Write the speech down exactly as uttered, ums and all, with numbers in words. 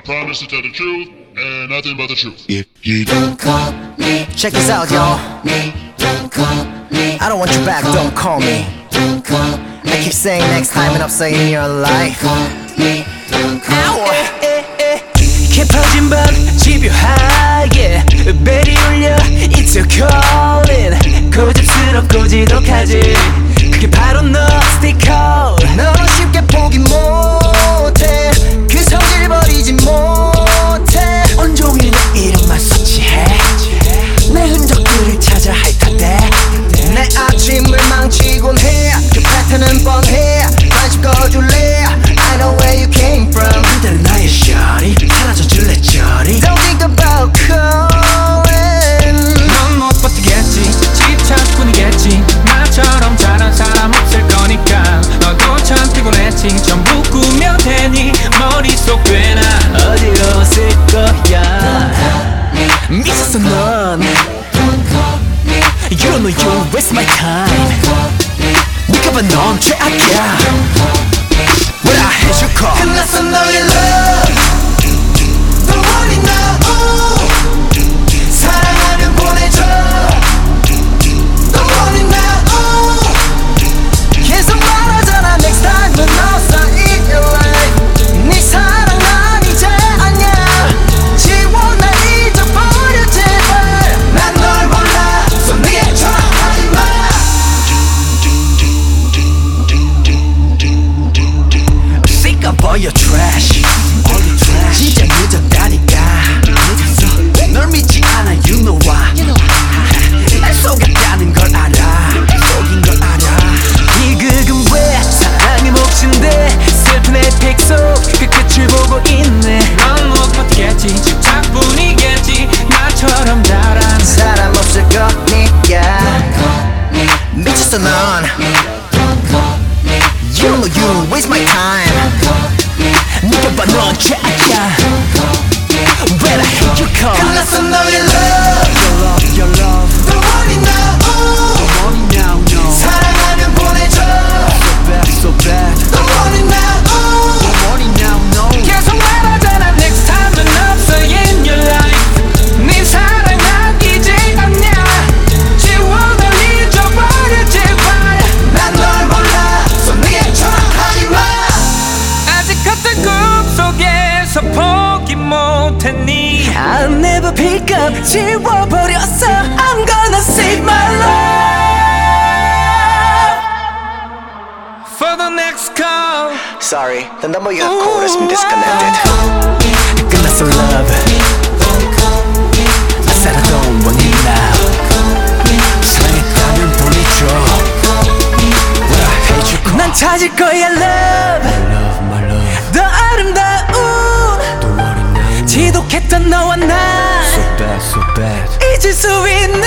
promise to tell the truth and nothing but the truth. If you don't call me, check this out, y'all. me, don't call me. I don't want you back, don't call me. Don't call me. I keep saying next time and I'm saying in your life. Call me, don't call me. 깊어진 밤 집요하게 벨이 울려 It's your calling. 고집스럽고 지독하지. 그게 바로 너 Stay cold. 너는 쉽게 포기 못해. 그 성질 버리지 못해. 온종일 내 이름만 서치해. 내 흔적들을 찾아 핥아대. 내 아침을 망치곤 해. 그 패턴은 뻔해. 관심 꺼줄래. I know where you came from. 그대로 나의 shawty 사라져 줄래 저리. Don't think about calling. 넌 못 버티겠지 집착뿐이겠지 나처럼 잘한 사람 없을 거니까 너도 참 피곤했지 전부 꾸며 대니 머릿속 꽤나 어지러웠을 거야. 미쳤어 넌. You don't know you waste my time. 네가 봐 넌 최악이야. When I hit your call 끝났어 너의 love. Don't worry now. 사랑하면 보내줘. Don't worry now. 계속 말하잖아 next time 넌 없어 in your life. 네 사랑 난 이제 아냐. 지워 날 잊어버려 제발. 난 널 몰라 so 네게 전화하지 마. Sick of all your trash. 진짜 늦었다니까. 널 믿지 않아 you know why. 날 속였다는 걸 알아. 속인 걸 알아. 비극은 왜 사랑의 몫인데 슬픈 에픽 속 그 끝을 보고 있네. 넌 못 버티겠지 집착뿐이겠지 나처럼 잘한 사람 없을 거니까. 미쳤어 넌. You know you waste my time. 네가 봐 넌 최악이야. When I hit your call 끝났어 너의 love. Your love, your love. Don't worry now. Don't worry now, no. 사랑하면 보내줘. So bad, so bad. Don't worry now. Don't worry now, no. 계속 말하잖아 next time 넌 없어 in your life 네 사랑 난 이제 아냐 지워 널 잊어버려 제발 난 널 몰라 so 네게 전화하지 마. 아직 같은 꿈속에서 포기 못했니 I'll never pick up. 지워버렸어. I'm gonna save my love. For the next call Sorry, the number you have called has been disconnected. 끝났어 love. I said I don't want you now. 사랑했다면 보내줘. When I hate you call 난 찾을 거야 love. Love, my love. 더 아름다운 Don't worry now. 지독했던 너와 나 So bad, so bad. 잊을 수 있는